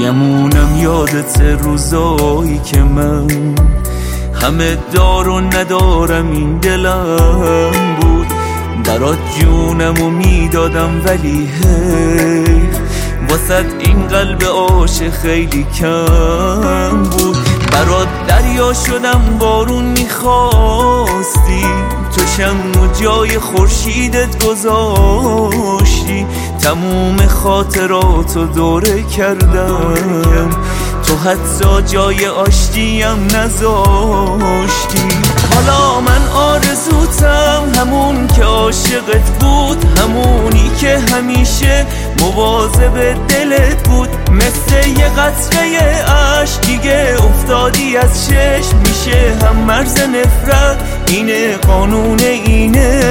گمونم یادت روزایی که من همه دار و ندارم این دلم بود، برات جونمو میدادم ولی حیف واسد این قلب عاشق خیلی کم بود. برات دریا شدم بارون میخواستی، تو شمع و جای خورشیدت گذاشتی، تموم خاطراتو دوره کردم، تو حتی جای آشتیم نذاشتی. حالا من آرزوتم همون که عاشقت بود، همونی که همیشه مواظب دلت بود، مثل یه قطره عشق دیگه افتادی از چشم، میشه هم مرز نفرت، اینه قانون اینه.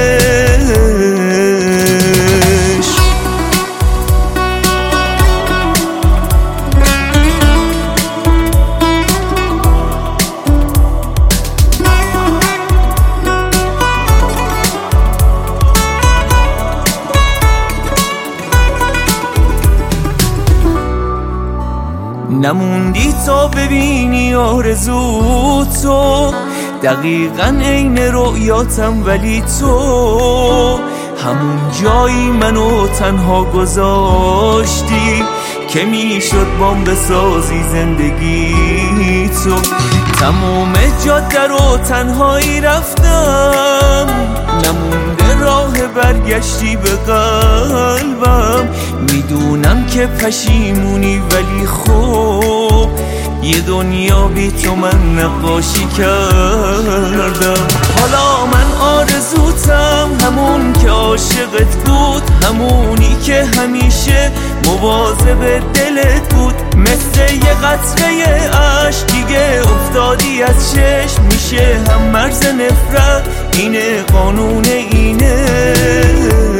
نموندی تا ببینی آرزو تو، دقیقاً عین رؤیاتم، ولی تو همون جایی منو تنها گذاشتی که میشد بام بسازی زندگی تو. تمام جاده رو تنهایی رفتم، نمونده راه برگشتی به قلبم، میدونم که پشیمونی ولی خوب یه دنیا بی تو من نقاشی کردم. حالا من آرزوتم همون که عاشقت بود، همونی که همیشه مواظب دلت بود، مثل یه قطره عشق دیگه افتادی از چشم، میشه هم مرز نفرت، اینه قانون اینه.